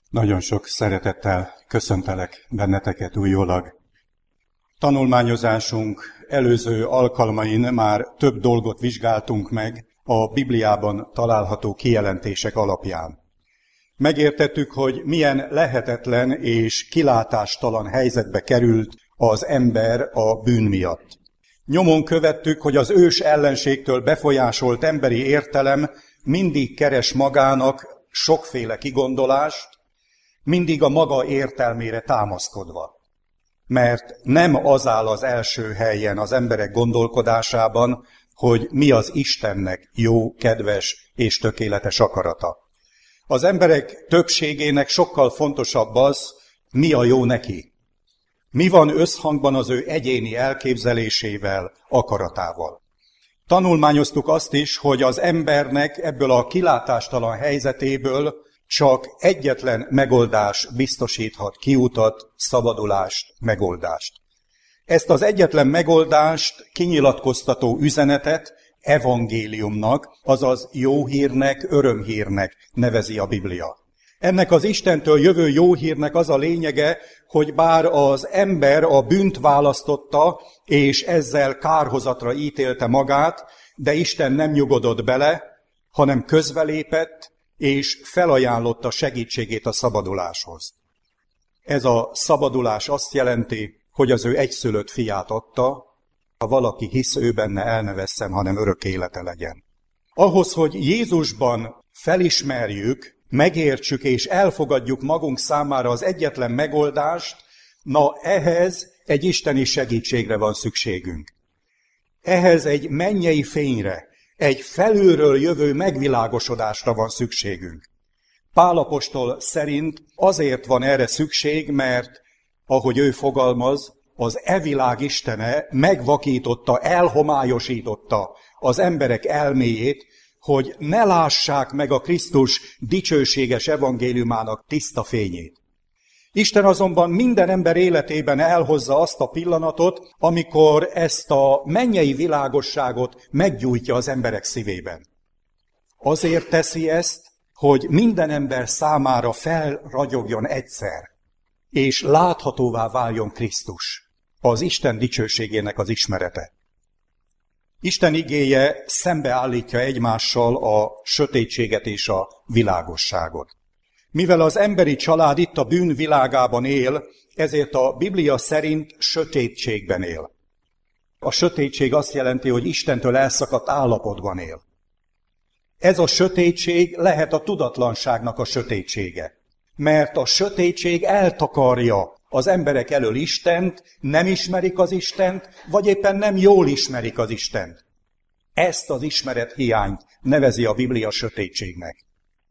Nagyon sok szeretettel köszöntelek benneteket újólag. Tanulmányozásunk előző alkalmain már több dolgot vizsgáltunk meg a Bibliában található kijelentések alapján. Megértettük, hogy milyen lehetetlen és kilátástalan helyzetbe került az ember a bűn miatt. Nyomon követtük, hogy az ős ellenségtől befolyásolt emberi értelem mindig keres magának sokféle kigondolást, mindig a maga értelmére támaszkodva. Mert nem az áll az első helyen az emberek gondolkodásában, hogy mi az Istennek jó, kedves és tökéletes akarata. Az emberek többségének sokkal fontosabb az, mi a jó neki. Mi van összhangban az ő egyéni elképzelésével, akaratával. Tanulmányoztuk azt is, hogy az embernek ebből a kilátástalan helyzetéből csak egyetlen megoldás biztosíthat kiutat, szabadulást, megoldást. Ezt az egyetlen megoldást kinyilatkoztató üzenetet evangéliumnak, azaz jó hírnek, örömhírnek nevezi a Biblia. Ennek az Istentől jövő jó hírnek az a lényege, hogy bár az ember a bűnt választotta, és ezzel kárhozatra ítélte magát, de Isten nem nyugodott bele, hanem közbelépett, és felajánlotta segítségét a szabaduláshoz. Ez a szabadulás azt jelenti, hogy az ő egyszülött fiát adta, ha valaki hisz ő benne, el ne vesszen, hanem örök élete legyen. Ahhoz, hogy Jézusban felismerjük, megértsük és elfogadjuk magunk számára az egyetlen megoldást, ehhez egy isteni segítségre van szükségünk. Ehhez egy mennyei fényre, egy felülről jövő megvilágosodásra van szükségünk. Pál apostol szerint azért van erre szükség, mert, ahogy ő fogalmaz, az világ istene megvakította, elhomályosította az emberek elméjét, hogy ne lássák meg a Krisztus dicsőséges evangéliumának tiszta fényét. Isten azonban minden ember életében elhozza azt a pillanatot, amikor ezt a mennyei világosságot meggyújtja az emberek szívében. Azért teszi ezt, hogy minden ember számára felragyogjon egyszer, és láthatóvá váljon Krisztus, az Isten dicsőségének az ismerete. Isten igéje szembeállítja egymással a sötétséget és a világosságot. Mivel az emberi család itt a bűn világában él, ezért a Biblia szerint sötétségben él. A sötétség azt jelenti, hogy Istentől elszakadt állapotban él. Ez a sötétség lehet a tudatlanságnak a sötétsége, mert a sötétség eltakarja az emberek elől Istent, nem ismerik az Istent, vagy éppen nem jól ismerik az Istent. Ezt az ismeret hiányt nevezi a Biblia sötétségnek.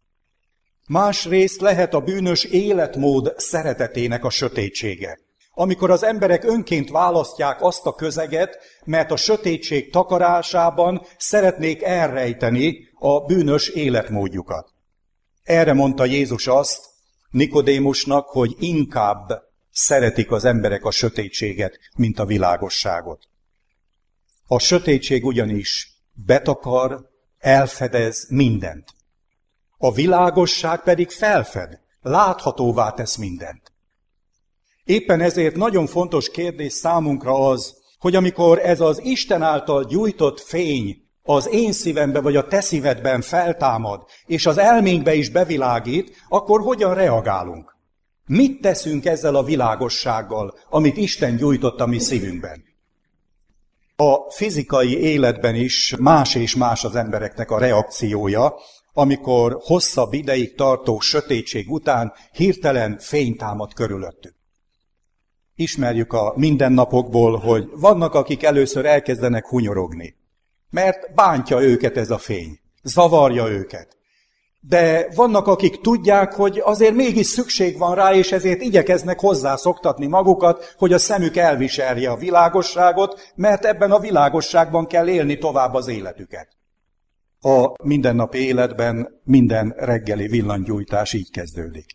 Másrészt lehet a bűnös életmód szeretetének a sötétsége. Amikor az emberek önként választják azt a közeget, mert a sötétség takarásában szeretnék elrejteni a bűnös életmódjukat. Erre mondta Jézus azt Nikodémusnak, hogy inkább szeretik az emberek a sötétséget, mint a világosságot. A sötétség ugyanis betakar, elfedez mindent. A világosság pedig felfed, láthatóvá tesz mindent. Éppen ezért nagyon fontos kérdés számunkra az, hogy amikor ez az Isten által gyújtott fény az én szívembe vagy a te szívedben feltámad, és az elménkbe is bevilágít, akkor hogyan reagálunk? Mit teszünk ezzel a világossággal, amit Isten gyújtott a mi szívünkben? A fizikai életben is más és más az embereknek a reakciója, amikor hosszabb ideig tartó sötétség után hirtelen fény támad körülöttük. Ismerjük a mindennapokból, hogy vannak, akik először elkezdenek hunyorogni, mert bántja őket ez a fény, zavarja őket. De vannak, akik tudják, hogy azért mégis szükség van rá, és ezért igyekeznek hozzászoktatni magukat, hogy a szemük elviselje a világosságot, mert ebben a világosságban kell élni tovább az életüket. A mindennapi életben minden reggeli villanygyújtás így kezdődik.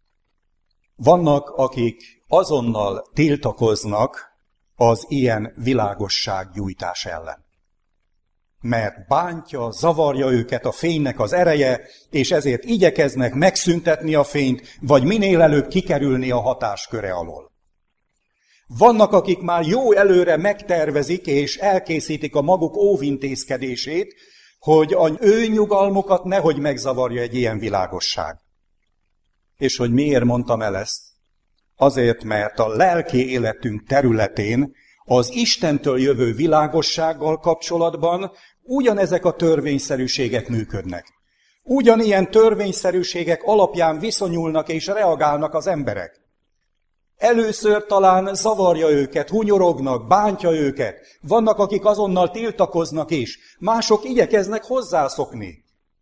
Vannak, akik azonnal tiltakoznak az ilyen világossággyújtás ellen. mert bántja, zavarja őket a fénynek az ereje, és ezért igyekeznek megszüntetni a fényt, vagy minél előbb kikerülni a hatásköre alól. Vannak, akik már jó előre megtervezik és elkészítik a maguk óvintézkedését, hogy az ő nyugalmukat nehogy megzavarja egy ilyen világosság. És hogy miért mondtam el ezt? Azért, mert a lelki életünk területén az Istentől jövő világossággal kapcsolatban ugyanezek a törvényszerűségek működnek. Ugyanilyen törvényszerűségek alapján viszonyulnak és reagálnak az emberek. Először talán zavarja őket, hunyorognak, bántja őket. Vannak, akik azonnal tiltakoznak is, mások igyekeznek hozzászokni.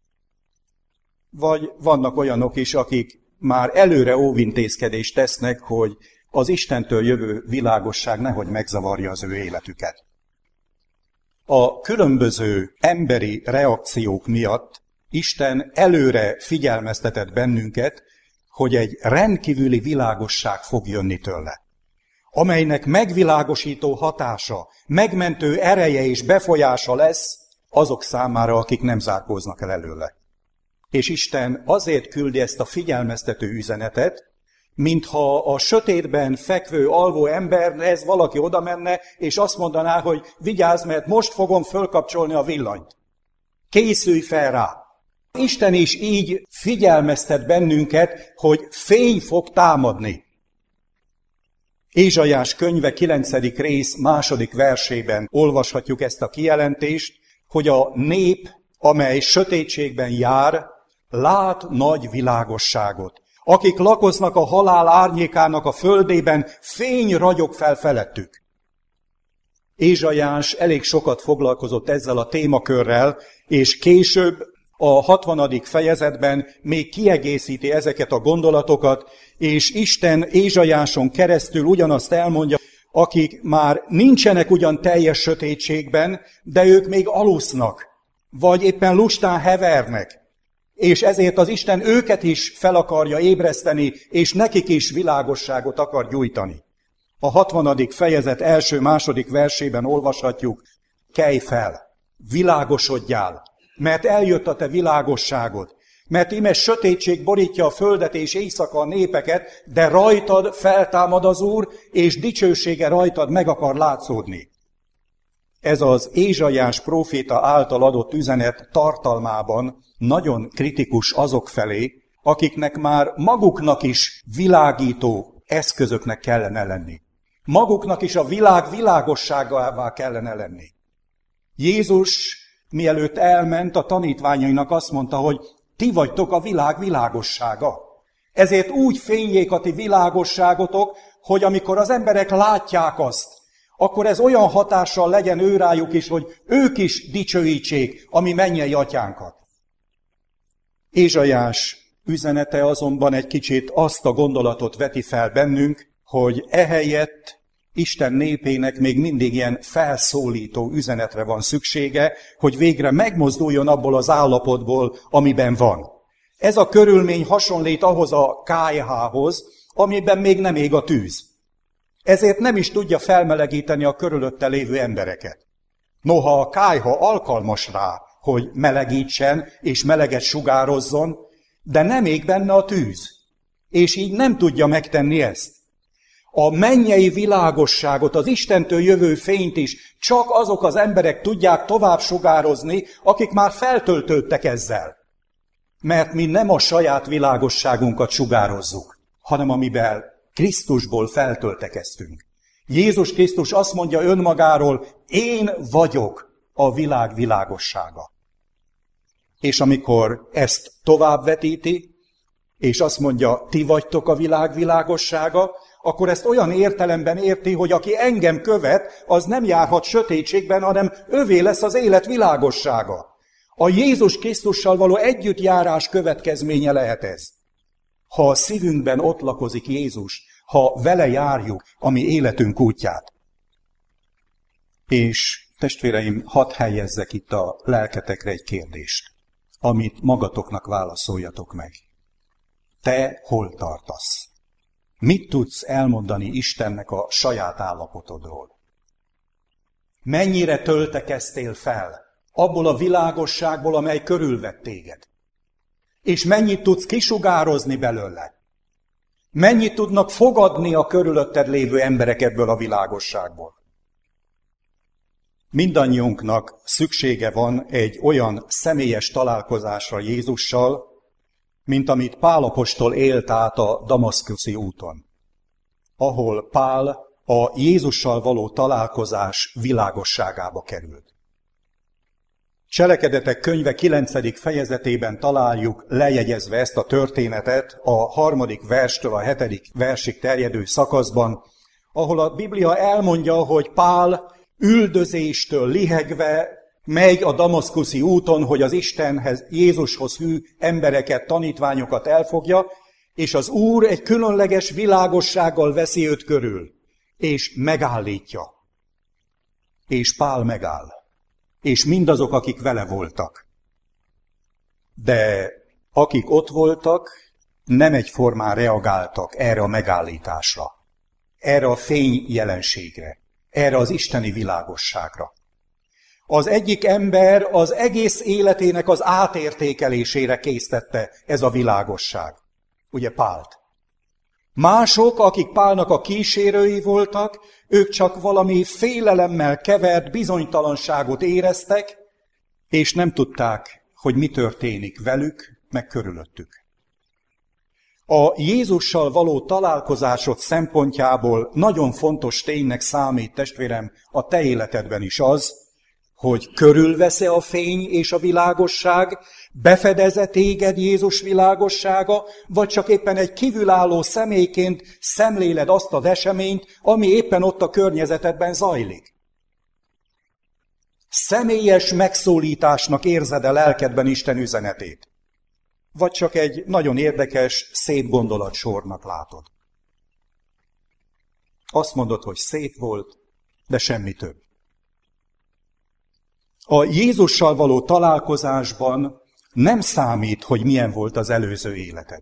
Vagy vannak olyanok is, akik már előre óvintézkedést tesznek, hogy az Istentől jövő világosság nehogy megzavarja az ő életüket. A különböző emberi reakciók miatt Isten előre figyelmeztetett bennünket, hogy egy rendkívüli világosság fog jönni tőle, amelynek megvilágosító hatása, megmentő ereje és befolyása lesz azok számára, akik nem zárkóznak el előle. És Isten azért küldi ezt a figyelmeztető üzenetet, mintha a sötétben fekvő, alvó emberhez valaki oda menne, és azt mondaná, hogy vigyázz, mert most fogom fölkapcsolni a villanyt. Készülj fel rá! Isten is így figyelmeztet bennünket, hogy fény fog támadni. Ézsaiás könyve 9. rész 2. versében olvashatjuk ezt a kijelentést, hogy a nép, amely sötétségben jár, lát nagy világosságot. Akik lakoznak a halál árnyékának a földében, fény ragyog fel felettük. Ézsaiás elég sokat foglalkozott ezzel a témakörrel, és később a 60. fejezetben még kiegészíti ezeket a gondolatokat, és Isten Ézsaiáson keresztül ugyanazt elmondja, akik már nincsenek ugyan teljes sötétségben, de ők még alusznak, vagy éppen lustán hevernek, és ezért az Isten őket is fel akarja ébreszteni, és nekik is világosságot akar gyújtani. A 60. fejezet 1.-2. versében olvashatjuk, kelj fel, világosodjál, mert eljött a te világosságod, mert íme sötétség borítja a földet és éjszaka a népeket, de rajtad feltámad az Úr, és dicsősége rajtad meg akar látszódni. Ez az Ézsaiás próféta által adott üzenet tartalmában nagyon kritikus azok felé, akiknek már maguknak is világító eszközöknek kellene lenni. Maguknak is a világ világosságává kellene lenni. Jézus, mielőtt elment, a tanítványainak azt mondta, hogy ti vagytok a világ világossága. Ezért úgy fényjék a ti világosságotok, hogy amikor az emberek látják azt, akkor ez olyan hatással legyen őrájuk is, hogy ők is dicsőítsék a mi mennyei atyánkat. Ézsaiás üzenete azonban egy kicsit azt a gondolatot veti fel bennünk, hogy ehelyett Isten népének még mindig ilyen felszólító üzenetre van szüksége, hogy végre megmozduljon abból az állapotból, amiben van. Ez a körülmény hasonlít ahhoz a kályhához, amiben még nem ég a tűz. Ezért nem is tudja felmelegíteni a körülötte lévő embereket. Noha a kályha alkalmas rá, hogy melegítsen és meleget sugározzon, de nem ég benne a tűz, és így nem tudja megtenni ezt. A mennyei világosságot, az Istentől jövő fényt is csak azok az emberek tudják tovább sugározni, akik már feltöltődtek ezzel. Mert mi nem a saját világosságunkat sugározzuk, hanem amivel Krisztusból feltöltekeztünk. Jézus Krisztus azt mondja önmagáról, én vagyok a világ világossága. És amikor ezt továbbvetíti, és azt mondja, ti vagytok a világ világossága, akkor ezt olyan értelemben érti, hogy aki engem követ, az nem járhat sötétségben, hanem övé lesz az élet világossága. A Jézus Krisztussal való együttjárás következménye lehet ez. Ha a szívünkben ott lakozik Jézus, ha vele járjuk a mi életünk útját. És testvéreim, hadd helyezzek itt a lelketekre egy kérdést, amit magatoknak válaszoljatok meg. Te hol tartasz? Mit tudsz elmondani Istennek a saját állapotodról? Mennyire töltekeztél fel abból a világosságból, amely körülvett téged. És mennyit tudsz kisugározni belőle. Mennyit tudnak fogadni a körülötted lévő emberek ebből a világosságból. Mindannyiunknak szüksége van egy olyan személyes találkozásra Jézussal, mint amit Pál apostol élt át a damaszkuszi úton, ahol Pál a Jézussal való találkozás világosságába került. Cselekedetek könyve 9. fejezetében találjuk lejegyezve ezt a történetet a 3. verstől a 7. versig terjedő szakaszban, ahol a Biblia elmondja, hogy Pál üldözéstől lihegve megy a damaszkuszi úton, hogy az Istenhez, Jézushoz hű embereket, tanítványokat elfogja, és az Úr egy különleges világossággal veszi őt körül, és megállítja. És Pál megáll. És mindazok, akik vele voltak. De akik ott voltak, nem egyformán reagáltak erre a megállításra, erre a fény jelenségre, erre az isteni világosságra. Az egyik ember az egész életének az átértékelésére késztette ez a világosság, ugye Pált. Mások, akik Pálnak a kísérői voltak, ők csak valami félelemmel kevert bizonytalanságot éreztek, és nem tudták, hogy mi történik velük, meg körülöttük. A Jézussal való találkozásod szempontjából nagyon fontos ténynek számít, testvérem, a te életedben is az, hogy körülvesz-e a fény és a világosság, befedez-e téged Jézus világossága, vagy csak éppen egy kívülálló személyként szemléled azt az eseményt, ami éppen ott a környezetedben zajlik. Személyes megszólításnak érzed-e lelkedben Isten üzenetét? Vagy csak egy nagyon érdekes, szép gondolatsornak látod? Azt mondod, hogy szép volt, de semmi több. A Jézussal való találkozásban nem számít, hogy milyen volt az előző életed.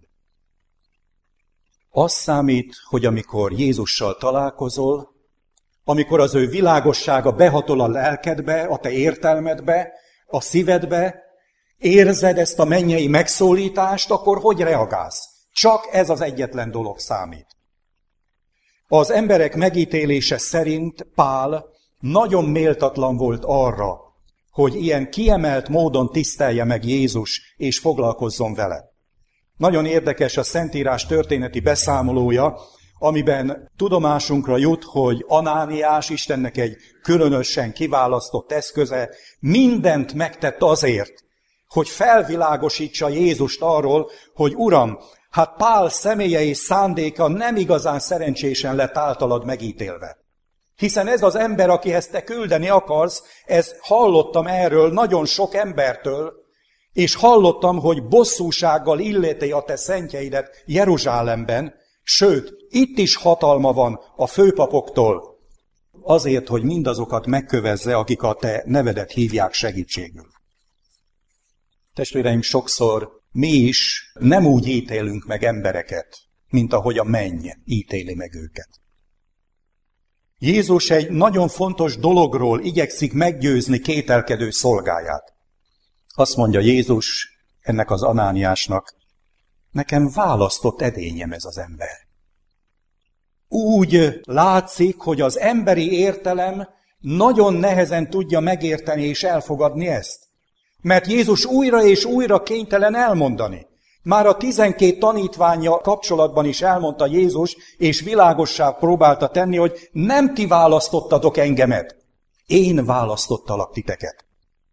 Az számít, hogy amikor Jézussal találkozol, amikor az ő világossága behatol a lelkedbe, a te értelmedbe, a szívedbe, érzed ezt a mennyei megszólítást, akkor hogy reagálsz? Csak ez az egyetlen dolog számít. Az emberek megítélése szerint Pál nagyon méltatlan volt arra, hogy ilyen kiemelt módon tisztelje meg Jézus és foglalkozzon vele. Nagyon érdekes a Szentírás történeti beszámolója, amiben tudomásunkra jut, hogy Anániás, Istennek egy különösen kiválasztott eszköze, mindent megtett azért, hogy felvilágosítsa Jézust arról, hogy Uram, hát Pál személye és szándéka nem igazán szerencsésen lett általad megítélve. Hiszen ez az ember, akihez te küldeni akarsz, hallottam erről nagyon sok embertől, és hallottam, hogy bosszúsággal illeti a te szentjeidet Jeruzsálemben, sőt, itt is hatalma van a főpapoktól, azért, hogy mindazokat megkövezze, akik a te nevedet hívják segítségül. Testvéreim, sokszor mi is nem úgy ítélünk meg embereket, mint ahogy a menny ítéli meg őket. Jézus egy nagyon fontos dologról igyekszik meggyőzni kételkedő szolgáját. Azt mondja Jézus ennek az Anániásnak, nekem választott edényem ez az ember. Úgy látszik, hogy az emberi értelem nagyon nehezen tudja megérteni és elfogadni ezt. Mert Jézus újra és újra kénytelen elmondani. Már a 12 tanítványa kapcsolatban is elmondta Jézus, és világossá próbálta tenni, hogy nem ti választottatok engemet, én választottalak titeket.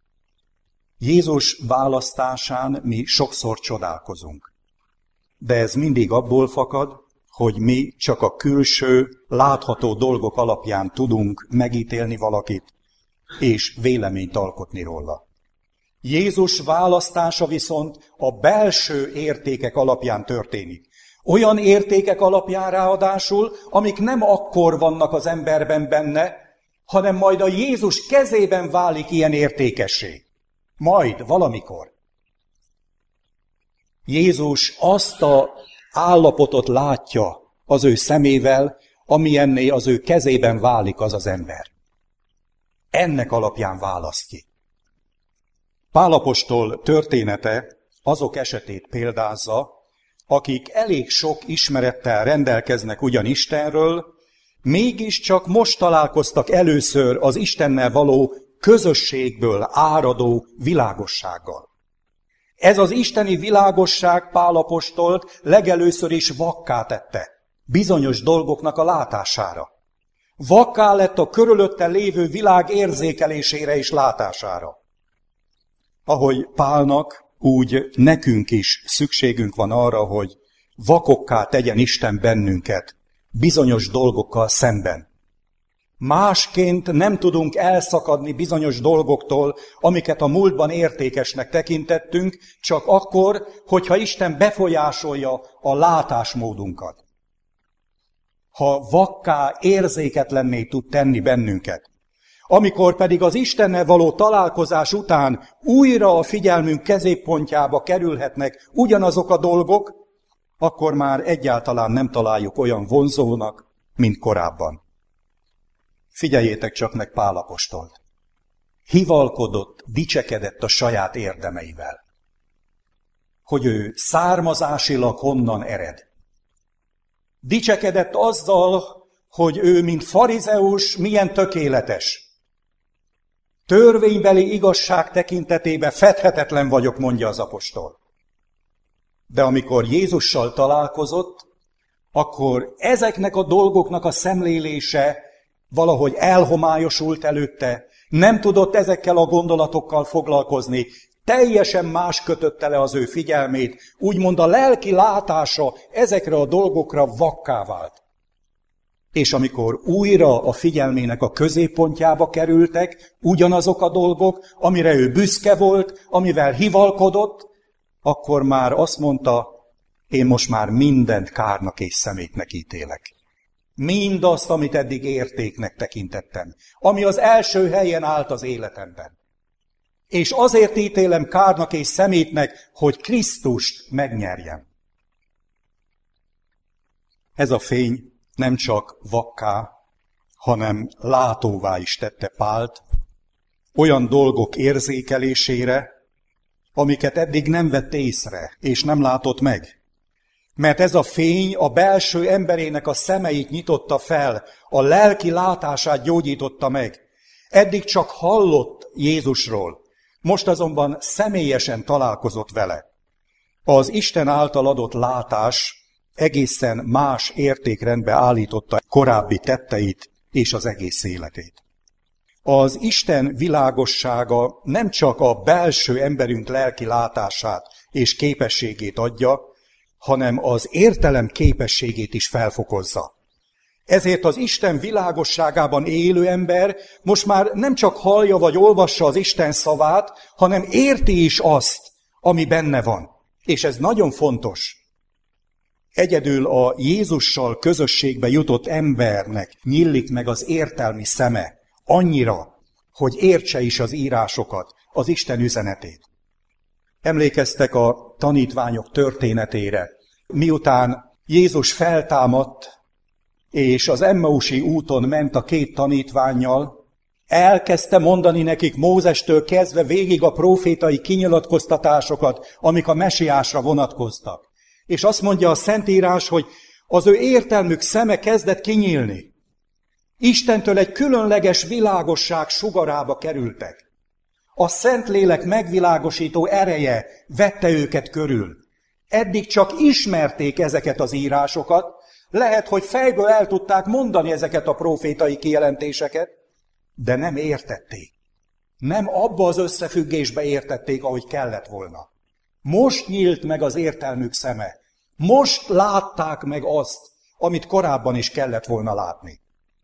Jézus választásán mi sokszor csodálkozunk. De ez mindig abból fakad, hogy mi csak a külső, látható dolgok alapján tudunk megítélni valakit, és véleményt alkotni róla. Jézus választása viszont a belső értékek alapján történik. Olyan értékek alapján ráadásul, amik nem akkor vannak az emberben benne, hanem majd a Jézus kezében válik ilyen értékessé. Majd, valamikor. Jézus azt az állapotot látja az ő szemével, amilyenné az ő kezében válik az az ember. Ennek alapján választ ki. Pál apostol története azok esetét példázza, akik elég sok ismerettel rendelkeznek ugyan Istenről, mégiscsak most találkoztak először az Istennel való közösségből áradó világossággal. Ez az isteni világosság Pál apostolt legelőször is vakká tette, bizonyos dolgoknak a látására. Vakká lett a körülötte lévő világ érzékelésére és látására. Ahogy Pálnak, úgy nekünk is szükségünk van arra, hogy vakokká tegyen Isten bennünket bizonyos dolgokkal szemben. Másként nem tudunk elszakadni bizonyos dolgoktól, amiket a múltban értékesnek tekintettünk, csak akkor, hogyha Isten befolyásolja a látásmódunkat. Ha vakká, érzéketlenné tud tenni bennünket. Amikor pedig az Istennel való találkozás után újra a figyelmünk középpontjába kerülhetnek ugyanazok a dolgok, akkor már egyáltalán nem találjuk olyan vonzónak, mint korábban. Figyeljétek csak meg Pál apostolt. Hivalkodott, dicsekedett a saját érdemeivel. Hogy ő származásilag honnan ered. Dicsekedett azzal, hogy ő, mint farizeus, milyen tökéletes. Törvénybeli igazság tekintetében fedhetetlen vagyok, mondja az apostol. De amikor Jézussal találkozott, akkor ezeknek a dolgoknak a szemlélése valahogy elhomályosult előtte, nem tudott ezekkel a gondolatokkal foglalkozni, teljesen más kötötte le az ő figyelmét, úgymond a lelki látása ezekre a dolgokra vakká vált. És amikor újra a figyelmének a középpontjába kerültek ugyanazok a dolgok, amire ő büszke volt, amivel hivalkodott, akkor már azt mondta, én most már mindent kárnak és szemétnek ítélek. Mindazt, amit eddig értéknek tekintettem, ami az első helyen állt az életemben. És azért ítélem kárnak és szemétnek, hogy Krisztust megnyerjem. Ez a fény nem csak vakká, hanem látóvá is tette Pált, olyan dolgok érzékelésére, amiket eddig nem vett észre, és nem látott meg. Mert ez a fény a belső emberének a szemeit nyitotta fel, a lelki látását gyógyította meg. Eddig csak hallott Jézusról, most azonban személyesen találkozott vele. Az Isten által adott látás egészen más értékrendbe állította korábbi tetteit és az egész életét. Az Isten világossága nem csak a belső emberünk lelki látását és képességét adja, hanem az értelem képességét is felfokozza. Ezért az Isten világosságában élő ember most már nem csak hallja vagy olvassa az Isten szavát, hanem érti is azt, ami benne van. És ez nagyon fontos. Egyedül a Jézussal közösségbe jutott embernek nyílik meg az értelmi szeme annyira, hogy értse is az írásokat, az Isten üzenetét. Emlékeztek a tanítványok történetére. Miután Jézus feltámadt, és az Emmausi úton ment a két tanítvánnyal, elkezdte mondani nekik Mózestől kezdve végig a prófétai kinyilatkoztatásokat, amik a mesiásra vonatkoztak. És azt mondja a Szentírás, hogy az ő értelmük szeme kezdett kinyílni. Istentől egy különleges világosság sugarába kerültek. A Szentlélek megvilágosító ereje vette őket körül. Eddig csak ismerték ezeket az írásokat, lehet, hogy fejből el tudták mondani ezeket a prófétai kijelentéseket, de nem értették. Nem abba az összefüggésbe értették, ahogy kellett volna. Most nyílt meg az értelmük szeme. Most látták meg azt, amit korábban is kellett volna látni.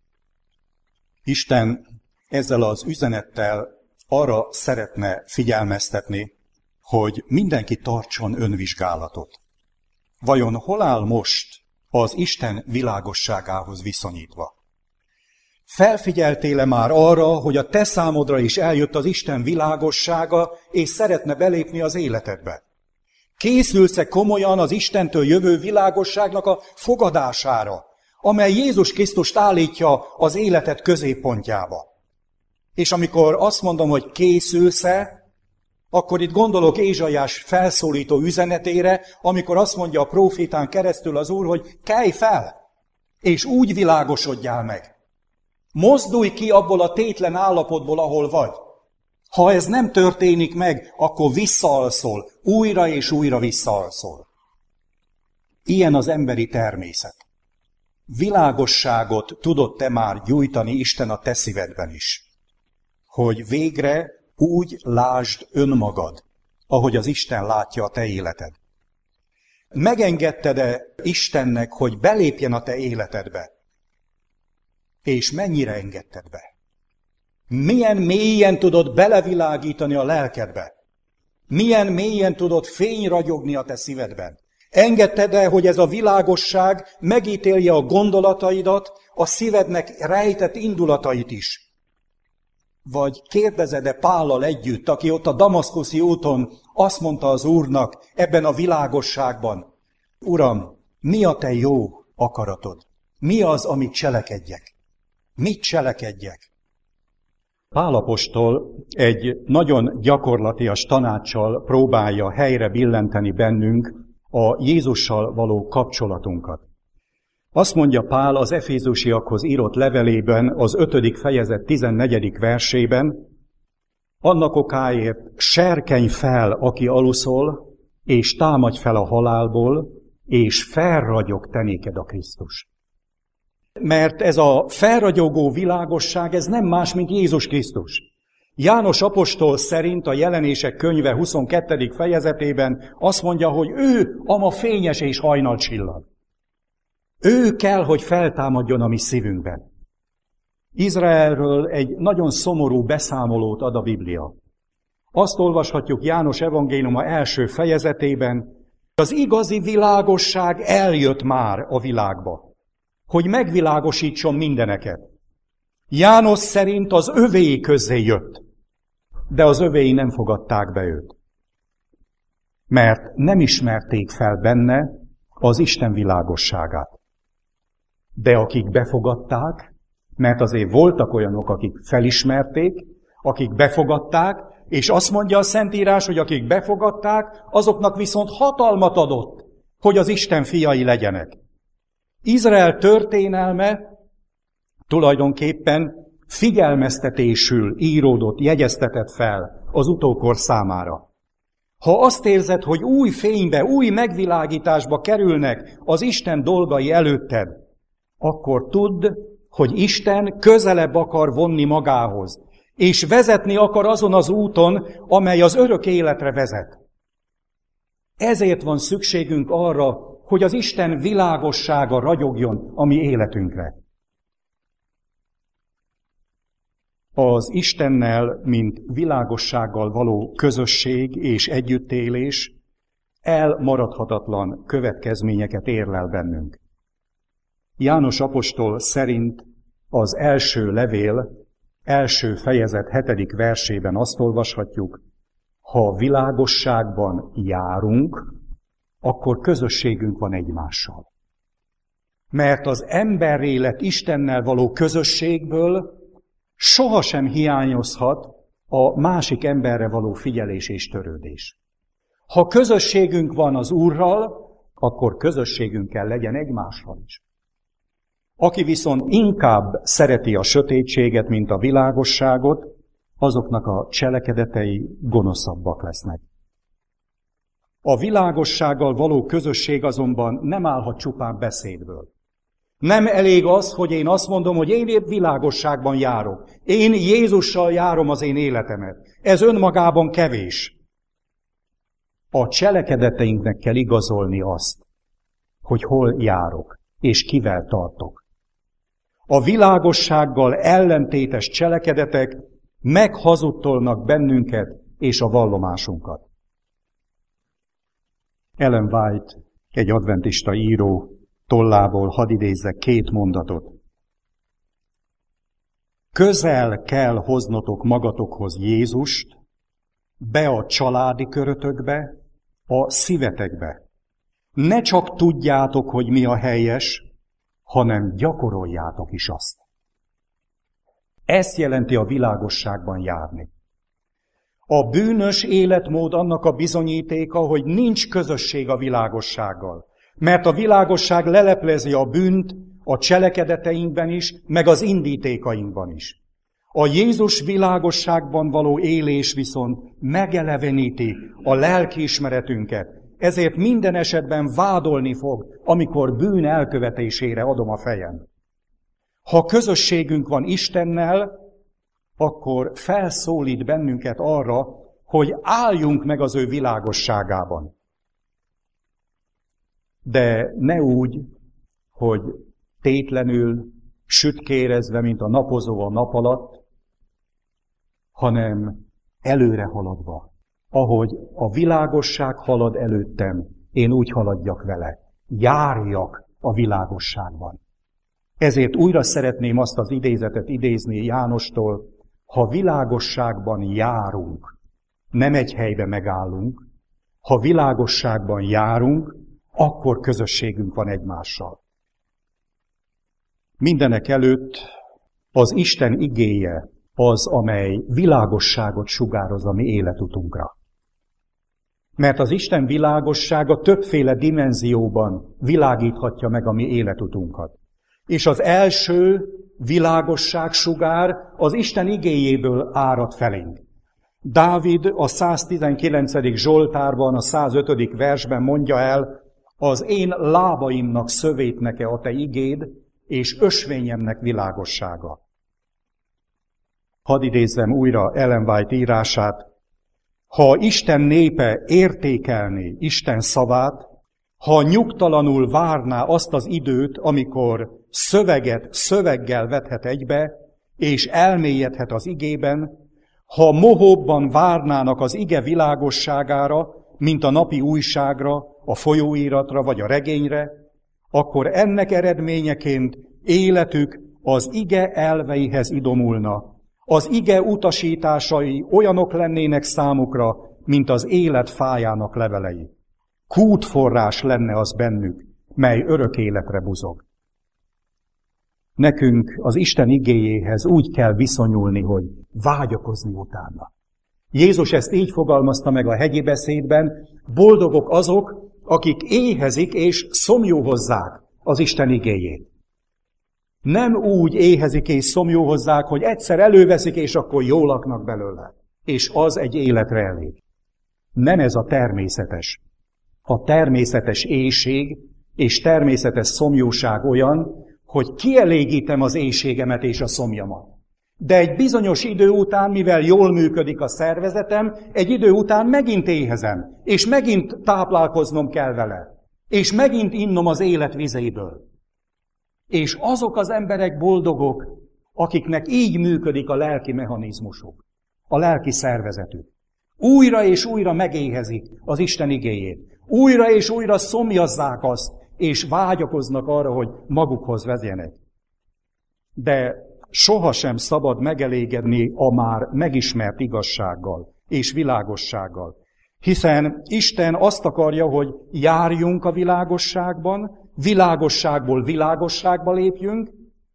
Isten ezzel az üzenettel arra szeretne figyelmeztetni, hogy mindenki tartson önvizsgálatot. Vajon hol áll most az Isten világosságához viszonyítva? Felfigyeltél-e már arra, hogy a te számodra is eljött az Isten világossága, és szeretne belépni az életedbe? Készülsz-e komolyan az Istentől jövő világosságnak a fogadására, amely Jézus Krisztust állítja az életed középpontjába? És amikor azt mondom, hogy készülsz-e, Akkor itt gondolok Ézsaiás felszólító üzenetére, amikor azt mondja a prófétán keresztül az Úr, hogy kelj fel, és úgy világosodjál meg. Mozdulj ki abból a tétlen állapotból, ahol vagy. Ha ez nem történik meg, akkor visszaalszol, újra és újra visszaalszol. Ilyen az emberi természet. Világosságot tudod te már gyújtani Isten a te szívedben is, hogy végre úgy lásd önmagad, ahogy az Isten látja a te életed. Megengedted-e Istennek, hogy belépjen a te életedbe? És mennyire engedted be? Milyen mélyen tudod belevilágítani a lelkedbe? Milyen mélyen tudod fényragyogni a te szívedben? Engedted-e, hogy ez a világosság megítélje a gondolataidat, a szívednek rejtett indulatait is? Vagy kérdezed-e Pállal együtt, aki ott a damaszkuszi úton azt mondta az Úrnak ebben a világosságban, Uram, mi a te jó akaratod? Mi az, amit cselekedjek? Mit cselekedjek? Pál apostol egy nagyon gyakorlatias tanáccsal próbálja helyre billenteni bennünk a Jézussal való kapcsolatunkat. Azt mondja Pál az Efézusiakhoz írott levelében, az 5. fejezet 14. versében, annak okáért serkenj fel, aki aluszol, és támadj fel a halálból, és felragyog te néked a Krisztus. Mert ez a felragyogó világosság, ez nem más, mint Jézus Krisztus. János apostol szerint a Jelenések könyve 22. fejezetében azt mondja, hogy ő a ma fényes és hajnalcsillag. Ő kell, hogy feltámadjon a mi szívünkben. Izraelről egy nagyon szomorú beszámolót ad a Biblia. Azt olvashatjuk János evangéliuma első fejezetében, az igazi világosság eljött már a világba, hogy megvilágosítson mindeneket. János szerint az övéi közé jött, de az övéi nem fogadták be őt. Mert nem ismerték fel benne az Isten világosságát. De akik befogadták, mert azért voltak olyanok, akik felismerték, akik befogadták, és azt mondja a Szentírás, hogy akik befogadták, azoknak viszont hatalmat adott, hogy az Isten fiai legyenek. Izrael történelme tulajdonképpen figyelmeztetésül íródott, jegyeztetett fel az utókor számára. Ha azt érzed, hogy új fénybe, új megvilágításba kerülnek az Isten dolgai előtted, akkor tudd, hogy Isten közelebb akar vonni magához, és vezetni akar azon az úton, amely az örök életre vezet. Ezért van szükségünk arra, hogy az Isten világossága ragyogjon a mi életünkre. Az Istennel, mint világossággal való közösség és együttélés elmaradhatatlan következményeket érlel bennünk. János apostol szerint az első levél, első fejezet 7. versében azt olvashatjuk, ha a világosságban járunk, akkor közösségünk van egymással. Mert az emberré lett Istennel való közösségből sohasem hiányozhat a másik emberre való figyelés és törődés. Ha közösségünk van az Úrral, akkor közösségünk kell legyen egymással is. Aki viszont inkább szereti a sötétséget, mint a világosságot, azoknak a cselekedetei gonoszabbak lesznek. A világossággal való közösség azonban nem állhat csupán beszédből. Nem elég az, hogy én azt mondom, hogy én épp világosságban járok. Én Jézussal járom az én életemet. Ez önmagában kevés. A cselekedeteinknek kell igazolni azt, hogy hol járok, és kivel tartok. A világossággal ellentétes cselekedetek meghazudtolnak bennünket és a vallomásunkat. Ellen White, egy adventista író, tollából hadd idézzek 2 mondatot. Közel kell hoznotok magatokhoz Jézust, be a családi körötökbe, a szívetekbe. Ne csak tudjátok, hogy mi a helyes, hanem gyakoroljátok is azt. Ezt jelenti a világosságban járni. A bűnös életmód annak a bizonyítéka, hogy nincs közösség a világossággal. Mert a világosság leleplezi a bűnt a cselekedeteinkben is, meg az indítékainkban is. A Jézus világosságban való élés viszont megeleveníti a lelkiismeretünket, ezért minden esetben vádolni fog, amikor bűn elkövetésére adom a fejem. Ha közösségünk van Istennel, akkor felszólít bennünket arra, hogy álljunk meg az ő világosságában. De ne úgy, hogy tétlenül, sütkérezve, mint a napozó a nap alatt, hanem előre haladva. Ahogy a világosság halad előttem, én úgy haladjak vele. Járjak a világosságban. Ezért újra szeretném azt az idézetet idézni Jánostól, ha világosságban járunk, nem egy helybe megállunk, ha világosságban járunk, akkor közösségünk van egymással. Mindenek előtt az Isten igéje az, amely világosságot sugároz a mi életutunkra. Mert az Isten világossága többféle dimenzióban világíthatja meg a mi életutunkat. És az első világosságsugár az Isten igéjéből árad felénk. Dávid a 119. Zsoltárban, a 105. versben mondja el, az én lábaimnak szövét neke a te igéd, és ösvényemnek világossága. Hadd idézzem újra Ellen White írását. Ha Isten népe értékelné Isten szavát, ha nyugtalanul várná azt az időt, amikor szöveget szöveggel vethet egybe, és elmélyedhet az igében, ha mohóbban várnának az ige világosságára, mint a napi újságra, a folyóiratra vagy a regényre, akkor ennek eredményeként életük az ige elveihez idomulna. Az ige utasításai olyanok lennének számukra, mint az élet fájának levelei. Kútforrás lenne az bennük, mely örök életre buzog. Nekünk az Isten igéjéhez úgy kell viszonyulni, hogy vágyakozni utána. Jézus ezt így fogalmazta meg a hegyi beszédben, boldogok azok, akik éhezik és szomjúhozzák az Isten igéjét. Nem úgy éhezik és szomjúhozzák, hogy egyszer előveszik, és akkor jól laknak belőle. És az egy életre elég. Nem ez a természetes. A természetes éhség és természetes szomjúság olyan, hogy kielégítem az éhségemet és a szomjamat. De egy bizonyos idő után, mivel jól működik a szervezetem, egy idő után megint éhezem, és megint táplálkoznom kell vele, és megint innom az élet vizéből. És azok az emberek boldogok, akiknek így működik a lelki mechanizmusuk, a lelki szervezetük. Újra és újra megéhezik az Isten igéjét. Újra és újra szomjazzák azt, és vágyakoznak arra, hogy magukhoz vezjenek. De sohasem szabad megelégedni a már megismert igazsággal és világossággal. Hiszen Isten azt akarja, hogy járjunk a világosságban, világosságból világosságba lépjünk.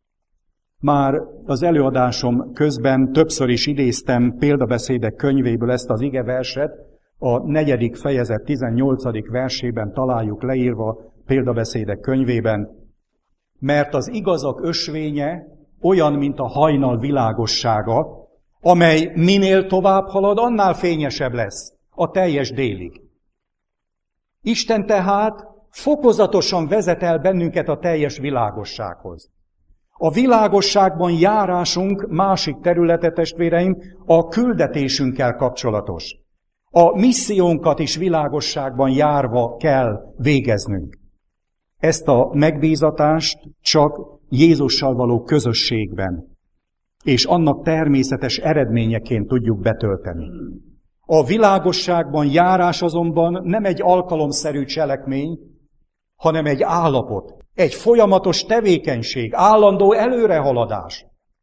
Már az előadásom közben többször is idéztem példabeszédek könyvéből ezt az igeverset, a 4. fejezet 18. versében találjuk leírva példabeszédek könyvében, mert az igazak ösvénye olyan, mint a hajnal világossága, amely minél tovább halad, annál fényesebb lesz a teljes délig. Isten tehát fokozatosan vezet el bennünket a teljes világossághoz. A világosságban járásunk másik területe, testvéreim, a küldetésünkkel kapcsolatos. A missziónkat is világosságban járva kell végeznünk. Ezt a megbízatást csak Jézussal való közösségben és annak természetes eredményeként tudjuk betölteni. A világosságban járás azonban nem egy alkalomszerű cselekmény, hanem egy állapot, egy folyamatos tevékenység, állandó előrehaladás.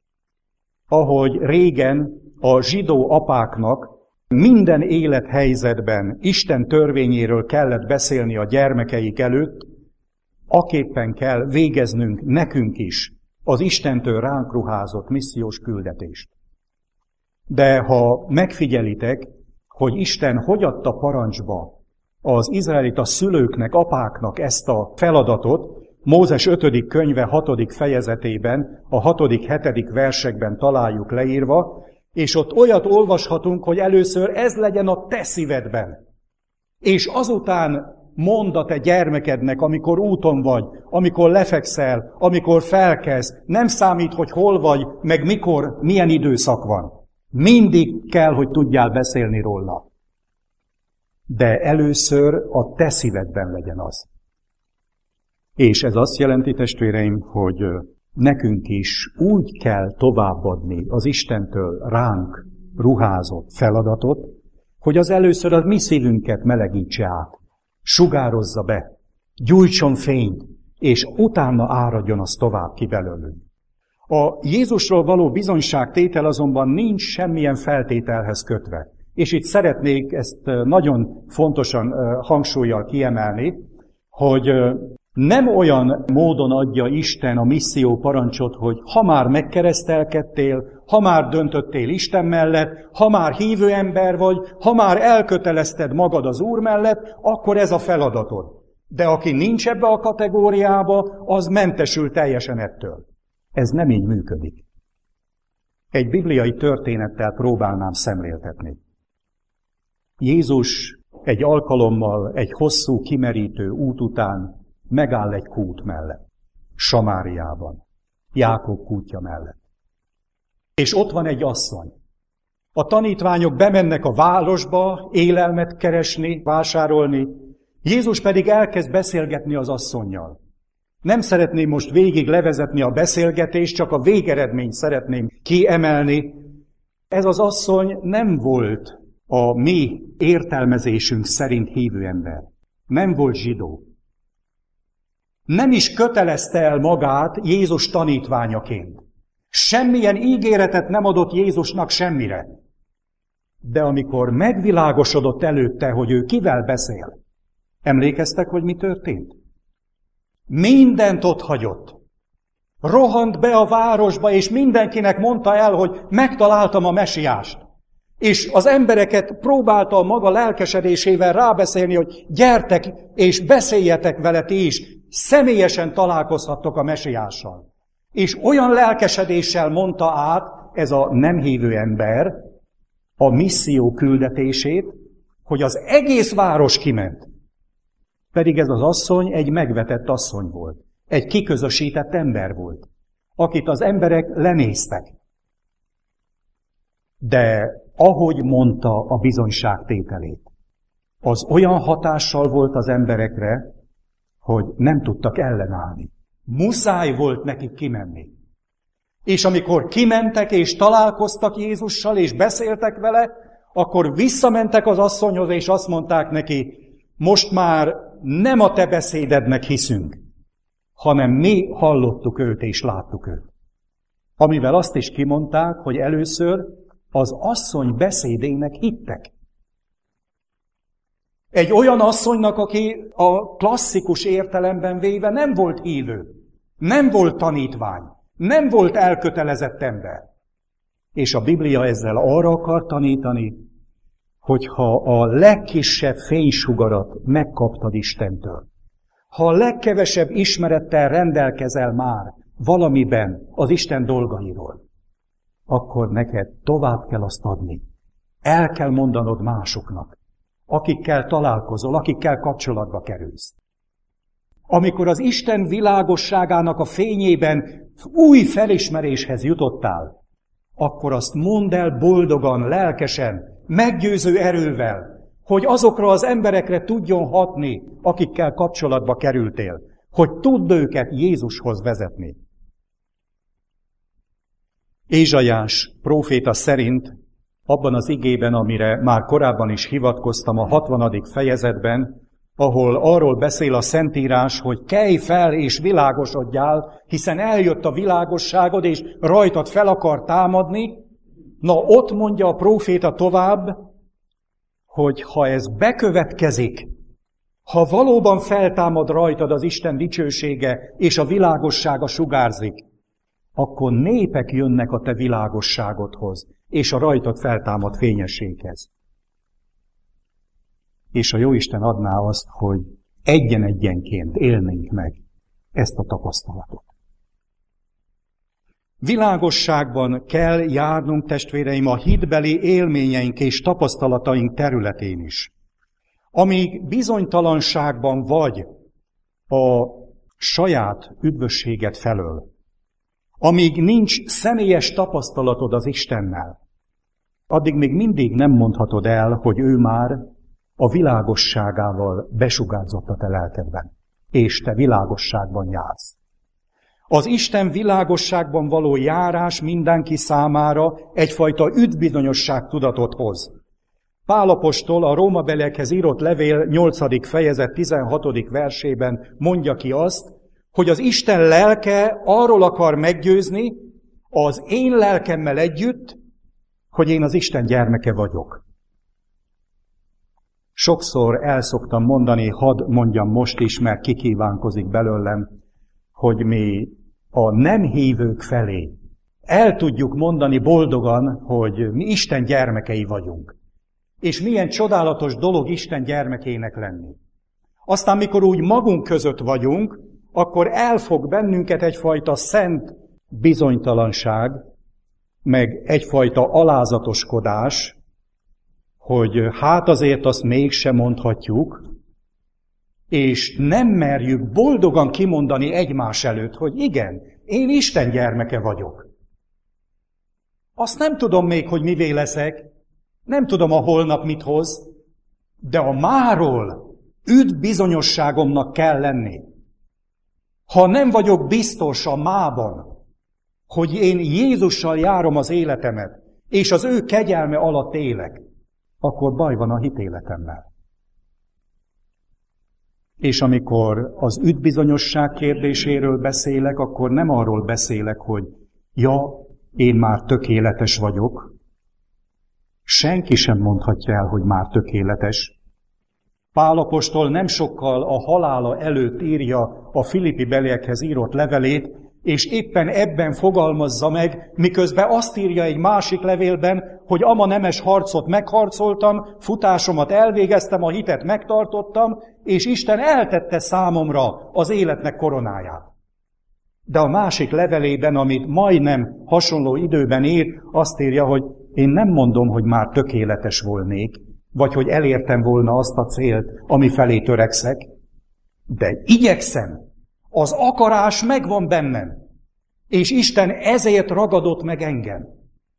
Ahogy régen a zsidó apáknak minden élethelyzetben Isten törvényéről kellett beszélni a gyermekeik előtt, aképpen kell végeznünk nekünk is az Istentől ránk ruházott missziós küldetést. De ha megfigyelitek, hogy Isten hogy adta parancsba az izraelita szülőknek, apáknak ezt a feladatot, Mózes 5. könyve 6. fejezetében, a 6.-7. versekben találjuk leírva, és ott olyat olvashatunk, hogy először ez legyen a te szívedben. És azután mondd a te gyermekednek, amikor úton vagy, amikor lefekszel, amikor felkelsz, nem számít, hogy hol vagy, meg mikor, milyen időszak van. Mindig kell, hogy tudjál beszélni róla. De először a te szívedben legyen az. És ez azt jelenti, testvéreim, hogy nekünk is úgy kell továbbadni az Istentől ránk ruházott feladatot, hogy az először a mi szívünket melegítse át, sugározza be, gyújtson fényt, és utána áradjon az tovább ki belőlünk. A Jézusról való bizonyságtétel azonban nincs semmilyen feltételhez kötve. És itt szeretnék ezt nagyon fontosan hangsúllyal kiemelni, hogy nem olyan módon adja Isten a misszió parancsot, hogy ha már megkeresztelkedtél, ha már döntöttél Isten mellett, ha már hívő ember vagy, ha már elkötelezted magad az Úr mellett, akkor ez a feladatod. De aki nincs ebbe a kategóriába, az mentesül teljesen ettől. Ez nem így működik. Egy bibliai történettel próbálnám szemléltetni. Jézus egy alkalommal, egy hosszú, kimerítő út után megáll egy kút mellett, Samáriában, Jákob kútja mellett. És ott van egy asszony. A tanítványok bemennek a városba élelmet keresni, vásárolni, Jézus pedig elkezd beszélgetni az asszonnyal. Nem szeretném most végig levezetni a beszélgetést, csak a végeredményt szeretném kiemelni. Ez az asszony nem volt a mi értelmezésünk szerint hívő ember. Nem volt zsidó. Nem is kötelezte el magát Jézus tanítványaként. Semmilyen ígéretet nem adott Jézusnak semmire. De amikor megvilágosodott előtte, hogy ő kivel beszél, emlékeztek, hogy mi történt? Mindent otthagyott. Rohant be a városba, és mindenkinek mondta el, hogy megtaláltam a mesiást. És az embereket próbálta a maga lelkesedésével rábeszélni, hogy gyertek és beszéljetek vele ti is, személyesen találkozhattok a mesiással. És olyan lelkesedéssel mondta át ez a nem hívő ember a misszió küldetését, hogy az egész város kiment. Pedig ez az asszony egy megvetett asszony volt. Egy kiközösített ember volt, akit az emberek lenéztek. De ahogy mondta a bizonyságtételét, az olyan hatással volt az emberekre, hogy nem tudtak ellenállni. Muszáj volt nekik kimenni. És amikor kimentek és találkoztak Jézussal és beszéltek vele, akkor visszamentek az asszonyhoz és azt mondták neki, most már nem a te beszédednek hiszünk, hanem mi hallottuk őt és láttuk őt. Amivel azt is kimondták, hogy először az asszony beszédének hittek. Egy olyan asszonynak, aki a klasszikus értelemben véve nem volt hívő, nem volt tanítvány, nem volt elkötelezett ember. És a Biblia ezzel arra akar tanítani, hogyha a legkisebb fénysugarat megkaptad Istentől, ha a legkevesebb ismerettel rendelkezel már valamiben az Isten dolgairól, akkor neked tovább kell azt adni. El kell mondanod másoknak, akikkel találkozol, akikkel kapcsolatba kerülsz. Amikor az Isten világosságának a fényében új felismeréshez jutottál, akkor azt mondd el boldogan, lelkesen, meggyőző erővel, hogy azokra az emberekre tudjon hatni, akikkel kapcsolatba kerültél, hogy tudd őket Jézushoz vezetni. Ézsaiás próféta szerint abban az igében, amire már korábban is hivatkoztam, a 60. fejezetben, ahol arról beszél a Szentírás, hogy kelj fel és világosodjál, hiszen eljött a világosságod, és rajtad fel akar támadni. Na, ott mondja a próféta tovább, hogy ha ez bekövetkezik, ha valóban feltámad rajtad az Isten dicsősége, és a világossága sugárzik, akkor népek jönnek a te világosságodhoz, és a rajtad feltámad fényességhez. és a Jóisten adná azt, hogy egyen-egyenként élnénk meg ezt a tapasztalatot. Világosságban kell járnunk, testvéreim, a hitbeli élményeink és tapasztalataink területén is. Amíg bizonytalanságban vagy a saját üdvösséget felől, amíg nincs személyes tapasztalatod az Istennel, addig még mindig nem mondhatod el, hogy ő már a világosságával besugárzott a te lelkedben, és te világosságban jársz. Az Isten világosságban való járás mindenki számára egyfajta üdvbizonyosság tudatot hoz. Pál apostol a Rómabeliekhez írott levél 8. fejezet 16. versében mondja ki azt, hogy az Isten lelke arról akar meggyőzni az én lelkemmel együtt, hogy én az Isten gyermeke vagyok. Sokszor el szoktam mondani, hadd mondjam most is, mert kikívánkozik belőlem, hogy mi a nem hívők felé el tudjuk mondani boldogan, hogy mi Isten gyermekei vagyunk. És milyen csodálatos dolog Isten gyermekének lenni. Aztán, mikor úgy magunk között vagyunk, akkor elfog bennünket egyfajta szent bizonytalanság, meg egyfajta alázatoskodás, hogy hát azért azt mégsem mondhatjuk, és nem merjük boldogan kimondani egymás előtt, hogy igen, én Isten gyermeke vagyok. Azt nem tudom még, hogy mivé leszek, nem tudom a holnap mit hoz, de a máról üdvbizonyosságomnak kell lenni. Ha nem vagyok biztos a mában, hogy én Jézussal járom az életemet, és az ő kegyelme alatt élek, akkor baj van a hitéletemmel. És amikor az üdvbizonyosság kérdéséről beszélek, akkor nem arról beszélek, hogy én már tökéletes vagyok. Senki sem mondhatja el, hogy már tökéletes. Pál apostol nem sokkal a halála előtt írja a Filippi-beliekhez írott levelét, és éppen ebben fogalmazza meg, miközben azt írja egy másik levélben, hogy ama nemes harcot megharcoltam, futásomat elvégeztem, a hitet megtartottam, és Isten eltette számomra az életnek koronáját. De a másik levelében, amit majdnem hasonló időben ír, azt írja, hogy én nem mondom, hogy már tökéletes volnék, vagy hogy elértem volna azt a célt, ami felé törekszek, de igyekszem, az akarás megvan bennem, és Isten ezért ragadott meg engem.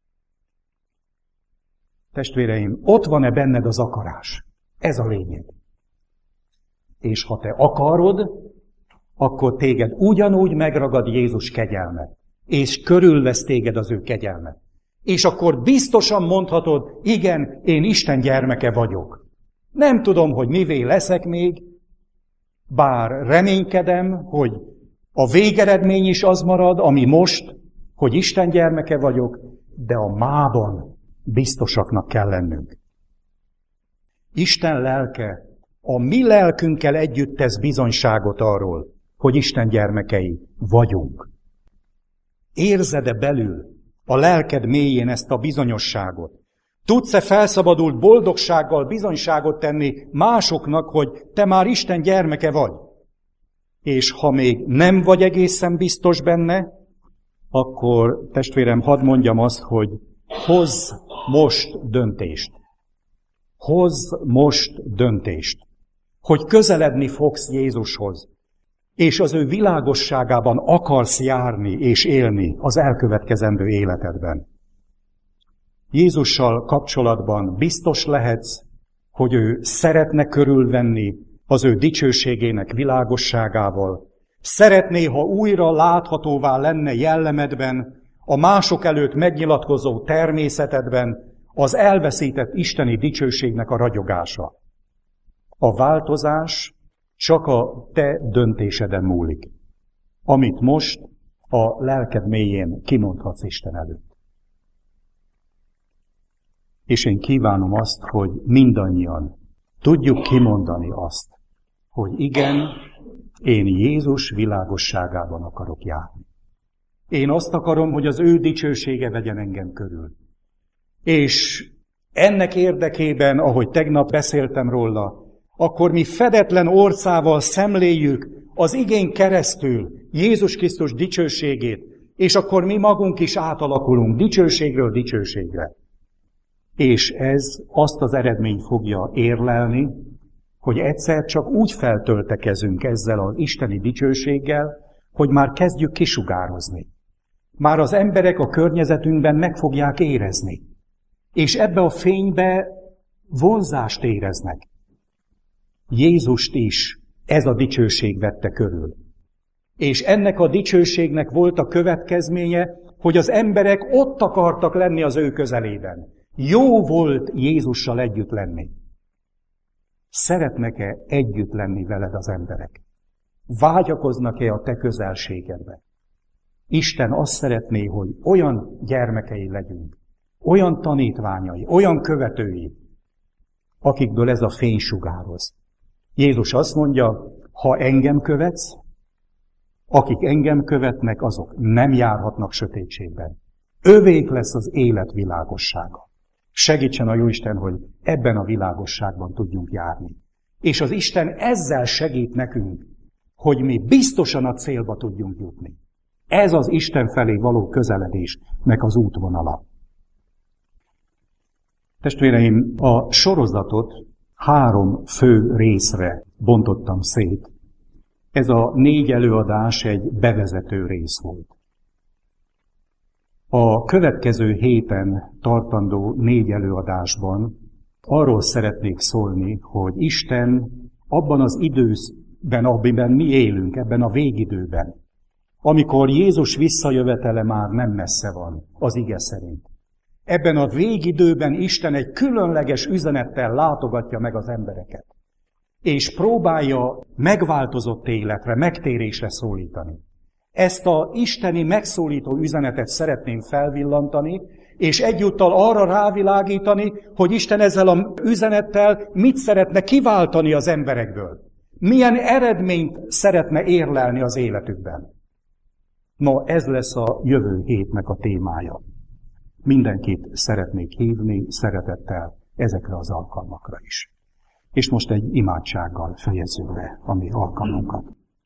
Testvéreim, ott van-e benned az akarás? Ez a lényeg. És ha te akarod, akkor téged ugyanúgy megragad Jézus kegyelme, és körülvesz téged az ő kegyelme. És akkor biztosan mondhatod, igen, én Isten gyermeke vagyok. Nem tudom, hogy mivé leszek még, bár reménykedem, hogy a végeredmény is az marad, ami most, hogy Isten gyermeke vagyok, de a mában biztosaknak kell lennünk. Isten lelke a mi lelkünkkel együtt tesz bizonyságot arról, hogy Isten gyermekei vagyunk. Érzed-e belül a lelked mélyén ezt a bizonyosságot? Tudsz-e felszabadult boldogsággal bizonyságot tenni másoknak, hogy te már Isten gyermeke vagy? És ha még nem vagy egészen biztos benne, akkor testvérem, hadd mondjam azt, hogy hozz most döntést. Hozz most döntést, hogy közeledni fogsz Jézushoz, és az ő világosságában akarsz járni és élni az elkövetkezendő életedben. Jézussal kapcsolatban biztos lehetsz, hogy ő szeretne körülvenni az ő dicsőségének világosságával. Szeretné, ha újra láthatóvá lenne jellemedben, a mások előtt megnyilatkozó természetedben az elveszített isteni dicsőségnek a ragyogása. A változás csak a te döntéseden múlik, amit most a lelked mélyén kimondhatsz Isten előtt. És én kívánom azt, hogy mindannyian tudjuk kimondani azt, hogy igen, én Jézus világosságában akarok járni. Én azt akarom, hogy az ő dicsősége vegyen engem körül. És ennek érdekében, ahogy tegnap beszéltem róla, akkor mi fedetlen orcával szemléljük az igén keresztül Jézus Krisztus dicsőségét, és akkor mi magunk is átalakulunk dicsőségről dicsőségre. És ez azt az eredményt fogja érlelni, hogy egyszer csak úgy feltöltekezünk ezzel az isteni dicsőséggel, hogy már kezdjük kisugározni. Már az emberek a környezetünkben meg fogják érezni. És ebbe a fénybe vonzást éreznek. Jézust is ez a dicsőség vette körül. És ennek a dicsőségnek volt a következménye, hogy az emberek ott akartak lenni az ő közelében. Jó volt Jézussal együtt lenni. Szeretnek-e együtt lenni veled az emberek? Vágyakoznak-e a te közelségedbe? Isten azt szeretné, hogy olyan gyermekei legyünk, olyan tanítványai, olyan követői, akikből ez a fény sugároz. Jézus azt mondja, ha engem követsz, akik engem követnek, azok nem járhatnak sötétségben. Övék lesz az élet világossága. Segítsen a Jóisten, hogy ebben a világosságban tudjunk járni. És az Isten ezzel segít nekünk, hogy mi biztosan a célba tudjunk jutni. Ez az Isten felé való közeledésnek az útvonala. Testvéreim, a sorozatot 3 fő részre bontottam szét. Ez a 4 előadás egy bevezető rész volt. A következő héten tartandó 4 előadásban arról szeretnék szólni, hogy Isten abban az időben, amiben mi élünk, ebben a végidőben, amikor Jézus visszajövetele már nem messze van, az ige szerint. Ebben a végidőben Isten egy különleges üzenettel látogatja meg az embereket, és próbálja megváltozott életre, megtérésre szólítani. Ezt az isteni megszólító üzenetet szeretném felvillantani, és egyúttal arra rávilágítani, hogy Isten ezzel az üzenettel mit szeretne kiváltani az emberekből. Milyen eredményt szeretne érlelni az életükben. No, ez lesz a jövő hétnek a témája. Mindenkit szeretnék hívni szeretettel ezekre az alkalmakra is. És most egy imádsággal fejezzük be a mi alkalmunkat.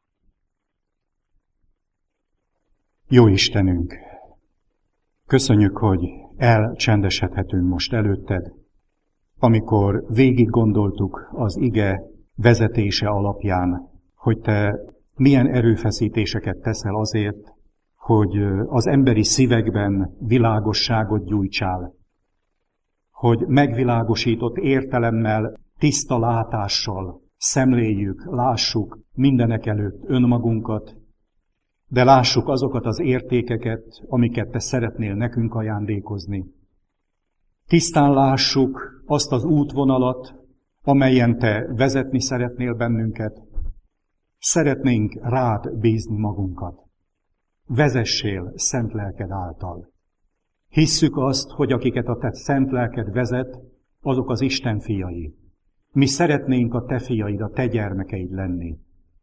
Jó Istenünk, köszönjük, hogy elcsendesedhetünk most előtted, amikor végig gondoltuk az ige vezetése alapján, hogy te milyen erőfeszítéseket teszel azért, hogy az emberi szívekben világosságot gyújtsál, hogy megvilágosított értelemmel, tiszta látással szemléljük, lássuk mindenek előtt önmagunkat, de lássuk azokat az értékeket, amiket te szeretnél nekünk ajándékozni. Tisztán lássuk azt az útvonalat, amelyen te vezetni szeretnél bennünket. Szeretnénk rád bízni magunkat. Vezessél szent lelked által. Hisszük azt, hogy akiket a te szent lelked vezet, azok az Isten fiai. Mi szeretnénk a te fiaid, a te gyermekeid lenni.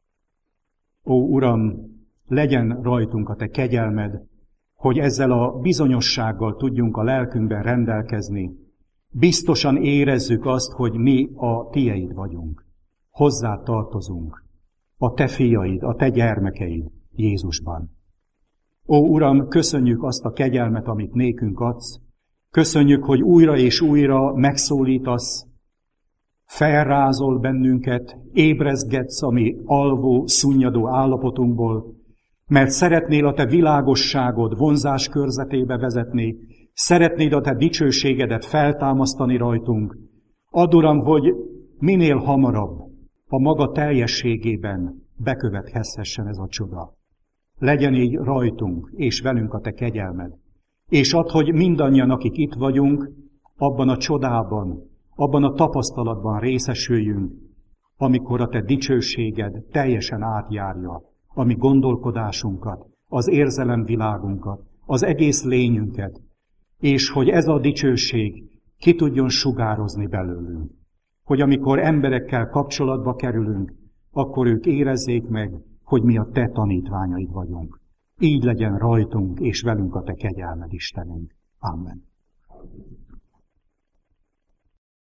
Ó, Uram, legyen rajtunk a te kegyelmed, hogy ezzel a bizonyossággal tudjunk a lelkünkben rendelkezni. Biztosan érezzük azt, hogy mi a tieid vagyunk. Hozzá tartozunk. A te fiaid, a te gyermekeid Jézusban. Ó, Uram, köszönjük azt a kegyelmet, amit nékünk adsz. Köszönjük, hogy újra és újra megszólítasz, felrázol bennünket, ébrezgetsz a mi alvó, szunnyadó állapotunkból, mert szeretnél a te világosságod vonzás körzetébe vezetni, szeretnéd a te dicsőségedet feltámasztani rajtunk. Add, Uram, hogy minél hamarabb a maga teljességében bekövetkezhessen ez a csoda. Legyen így rajtunk és velünk a te kegyelmed. És add, hogy mindannyian, akik itt vagyunk, abban a csodában, abban a tapasztalatban részesüljünk, amikor a te dicsőséged teljesen átjárja a mi gondolkodásunkat, az érzelemvilágunkat, az egész lényünket, és hogy ez a dicsőség ki tudjon sugározni belőlünk. Hogy amikor emberekkel kapcsolatba kerülünk, akkor ők érezzék meg, hogy mi a te tanítványaid vagyunk. Így legyen rajtunk és velünk a te kegyelmed, Istenünk. Amen.